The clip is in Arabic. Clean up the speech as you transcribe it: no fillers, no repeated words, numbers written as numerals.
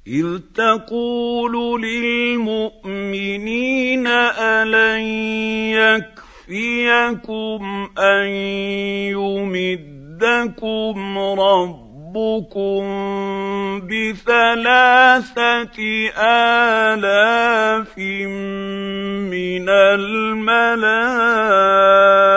إذ تقول للمؤمنين ألن يكفيكم أن يمدكم ربكم ب3,000 من الملائكة